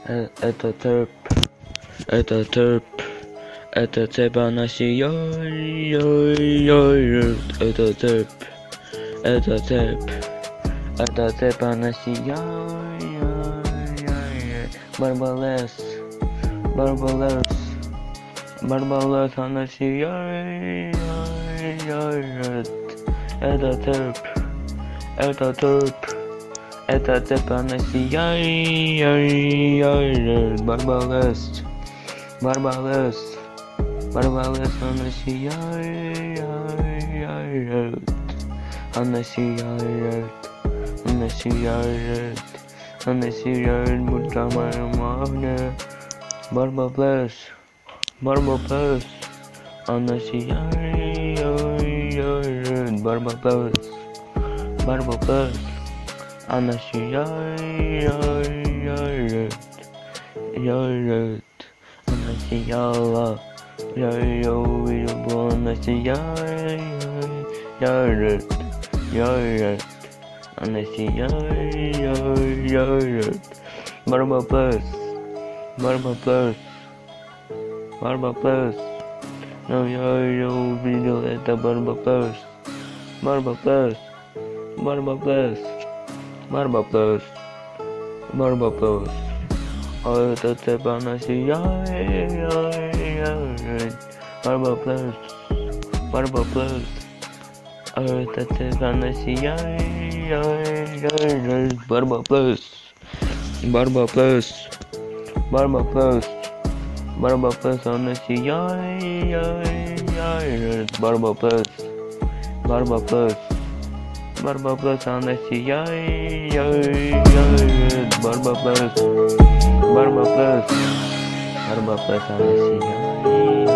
Это терп, это цепь, она сияет, это цепь, она сияет, Барбалес, она сияет, это цепь, это цепь, она сияет, Барбалес, она сияет, она сияет, будто моя магния, Барбалес, она сияет, Барбалес, она сияет, она сияла, я ее увидел, она сияет, она сияет, Барбалес, но я ее увидел, это Барбалес, а это цепь, она сияет, Барбалес, а это цепь, она сияет, Барбалес, она сияет, Барбалес, она сияет, Барбалес, она сияет.